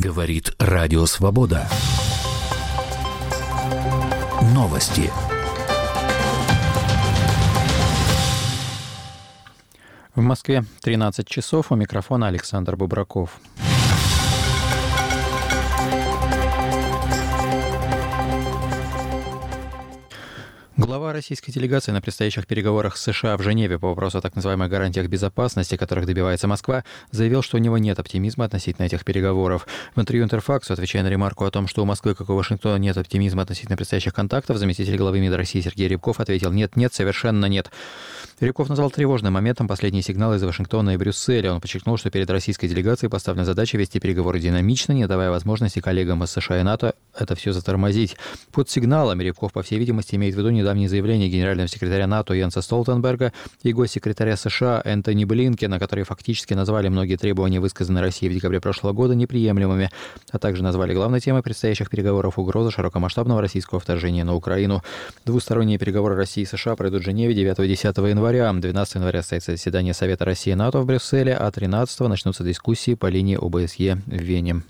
Говорит Радио Свобода. Новости. В Москве 13 часов. У микрофона Александр Бубраков. Глава российской делегации на предстоящих переговорах с США в Женеве по вопросу о так называемых гарантиях безопасности, которых добивается Москва, заявил, что у него нет оптимизма относительно этих переговоров. В интервью Интерфаксу, отвечая на ремарку о том, что у Москвы, как и у Вашингтона, нет оптимизма относительно предстоящих контактов, заместитель главы МИД России Сергей Рябков ответил: «Нет, совершенно нет». Рябков назвал тревожным моментом последние сигналы из Вашингтона и Брюсселя. Он подчеркнул, что перед российской делегацией поставлена задача вести переговоры динамично, не давая возможности коллегам из США и НАТО это все затормозить. Под сигналами Рябков, по всей видимости, имеет в виду недавнее заявление генерального секретаря НАТО Йенса Столтенберга и госсекретаря США Энтони Блинкена, которые фактически назвали многие требования, высказанные Россией в декабре прошлого года, неприемлемыми, а также назвали главной темой предстоящих переговоров угрозу широкомасштабного российского вторжения на Украину. Двусторонние переговоры России и США пройдут в Женеве 9 и 10 января. 12 января состоится заседание Совета России и НАТО в Брюсселе, а 13 начнутся дискуссии по линии ОБСЕ в Вене.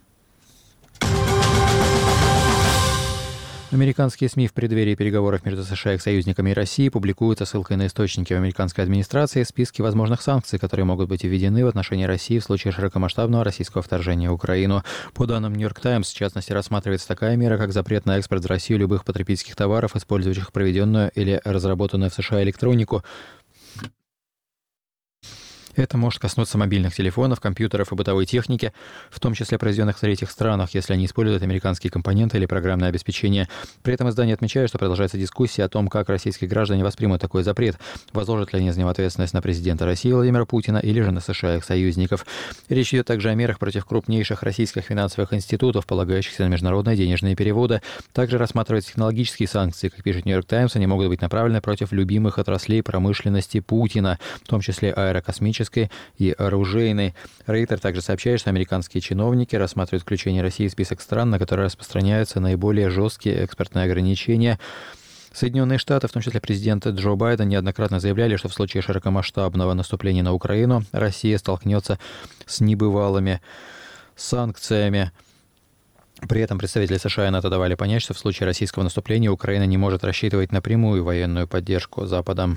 Американские СМИ в преддверии переговоров между США и их союзниками и Россией публикуют со ссылкой на источники в американской администрации списки возможных санкций, которые могут быть введены в отношении России в случае широкомасштабного российского вторжения в Украину. По данным New York Times, в частности, рассматривается такая мера, как запрет на экспорт в Россию любых потребительских товаров, использующих проведенную или разработанную в США электронику. Это может коснуться мобильных телефонов, компьютеров и бытовой техники, в том числе произведенных в третьих странах, если они используют американские компоненты или программное обеспечение. При этом издание отмечает, что продолжается дискуссия о том, как российские граждане воспримут такой запрет, возложат ли они из него ответственность на президента России Владимира Путина или же на США и их союзников. Речь идет также о мерах против крупнейших российских финансовых институтов, полагающихся на международные денежные переводы. Также рассматриваются технологические санкции. Как пишет New York Times, они могут быть направлены против любимых отраслей промышленности Путина, в том числе аэрокосмической и оружейной. Рейтер также сообщает, что американские чиновники рассматривают включение России в список стран, на которые распространяются наиболее жесткие экспортные ограничения. Соединенные Штаты, в том числе президент Джо Байден, неоднократно заявляли, что в случае широкомасштабного наступления на Украину Россия столкнется с небывалыми санкциями. При этом представители США и НАТО давали понять, что в случае российского наступления Украина не может рассчитывать на прямую военную поддержку Запада.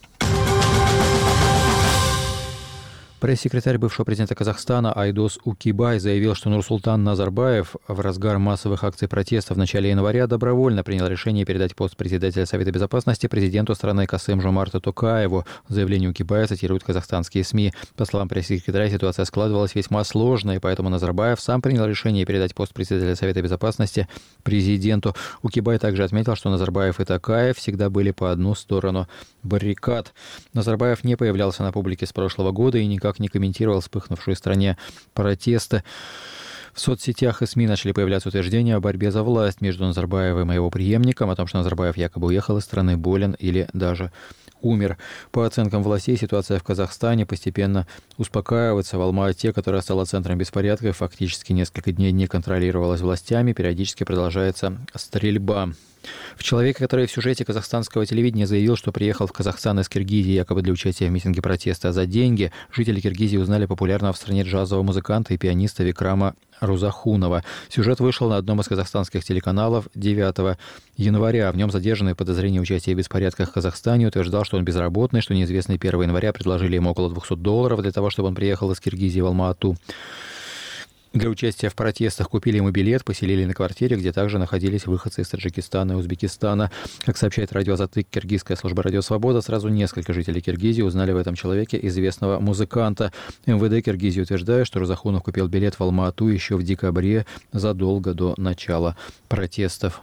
Пресс-секретарь бывшего президента Казахстана Айдос Укибай заявил, что Нурсултан Назарбаев в разгар массовых акций протеста в начале января добровольно принял решение передать пост председателя Совета Безопасности президенту страны Касым-Жомарту Токаеву. Заявление Укибая цитируют казахстанские СМИ. По словам пресс-секретаря, ситуация складывалась весьма сложной, поэтому Назарбаев сам принял решение передать пост председателя Совета Безопасности президенту. Укибай также отметил, что Назарбаев и Токаев всегда были по одну сторону баррикад. Назарбаев не появлялся на публике с прошлого года и никак не комментировал вспыхнувшие в стране протесты. В соцсетях и СМИ начали появляться утверждения о борьбе за власть между Назарбаевым и его преемником, о том, что Назарбаев якобы уехал из страны болен или даже умер. По оценкам властей, ситуация в Казахстане постепенно успокаивается. В Алма-Ате, которая стала центром беспорядков, фактически несколько дней не контролировалась властями, периодически продолжается стрельба. В человеке, который в сюжете казахстанского телевидения заявил, что приехал в Казахстан из Киргизии якобы для участия в митинге протеста за деньги, жители Киргизии узнали популярного в стране джазового музыканта и пианиста Викрама Рузахунова. Сюжет вышел на одном из казахстанских телеканалов 9 января. В нем задержанный в подозрении участия в беспорядках в Казахстане утверждал, что он безработный, что неизвестные 1 января предложили ему около $200 для того, чтобы он приехал из Киргизии в Алма-Ату. Для участия в протестах купили ему билет, поселили на квартире, где также находились выходцы из Таджикистана и Узбекистана. Как сообщает радио «Азатык», киргизская служба «Радио Свобода», сразу несколько жителей Киргизии узнали в этом человеке известного музыканта. МВД Киргизии утверждает, что Рузахунов купил билет в Алма-Ату еще в декабре, задолго до начала протестов.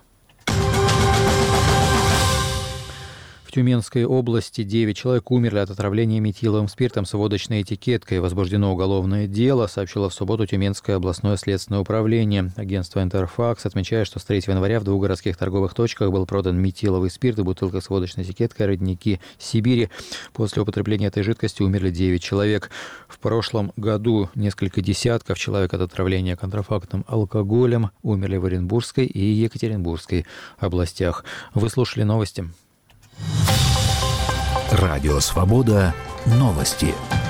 В Тюменской области 9 человек умерли от отравления метиловым спиртом с водочной этикеткой. Возбуждено уголовное дело, сообщило в субботу Тюменское областное следственное управление. Агентство Интерфакс отмечает, что с 3 января в 2 городских торговых точках был продан метиловый спирт и бутылка с водочной этикеткой «Родники Сибири». После употребления этой жидкости умерли 9 человек. В прошлом году несколько десятков человек от отравления контрафактным алкоголем умерли в Оренбургской и Екатеринбургской областях. Вы слушали новости. Радио Свобода. Новости.